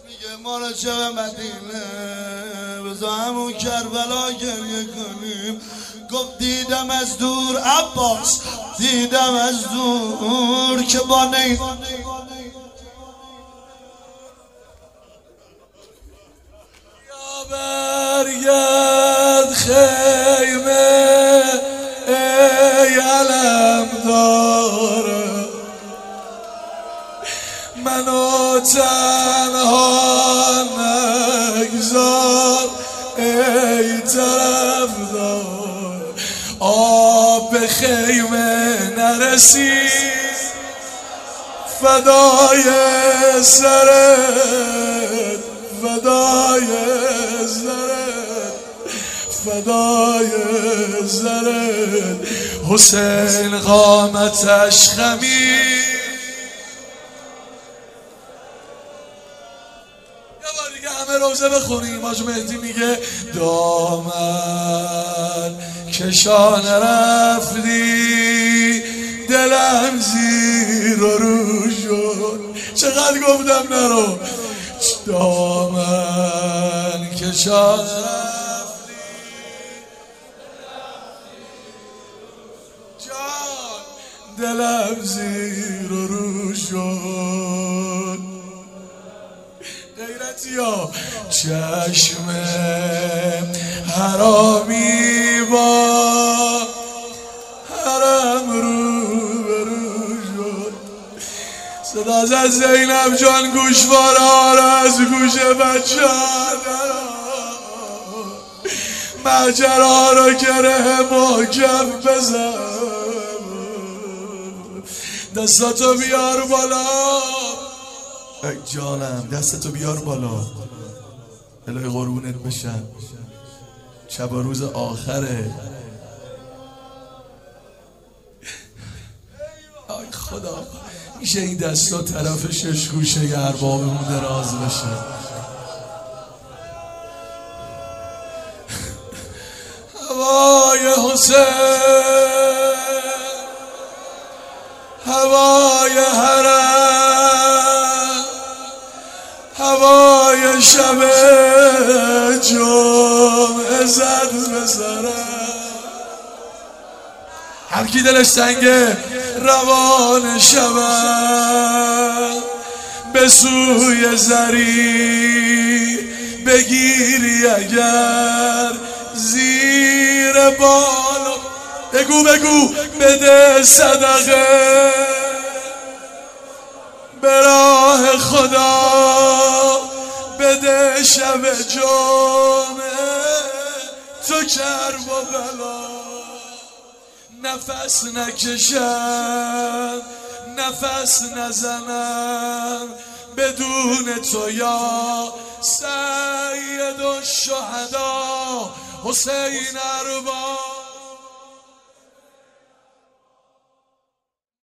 میگه ما رو چه به مدینه بذار همون کربلا گریه کنیم. گفت دیدم از دور عباس، دیدم از دور که با نی یا برگرد خیمه ای علم داره، منو تنها نگذار ای طرفدار. آب به خیمه نرسید فدای سرت، فدای زرت، فدای زرت. حسین قامتش خمید. یه بار دیگه همه روزه بخونیم. حاج مهدی میگه دامن کشان رفتی دلم زیر و رو شد. چقدر گفتم نرو. دامن کشان رفتی جان دلم زیر و رو شد. غیرتی ها چشم حرامی با حرم رو برو شد. صدا از زینب جان گوشواره از گوش بچه مجرا رو گره محکم بزن. دستاتو بیار بالا ای جانم، دستتو بیار بالا. الهی قربونت بشم. شب و روز آخره. آی خدا، میشه این دستا طرف شش گوشه اربابمون دراز بشه؟ هوای حسین، هوای حرم، هوای شب جمعه زد بزرم. هر کی دلش تنگه روان شبم به سوی زری بگیری اگر زیر بالا. بگو بگو بده صدقه به راه خدا، بده شب جمعه تو کرب و بلا. نفس نکشم نفس نزنم بدون تو یا سید الشهدا حسین ارباب.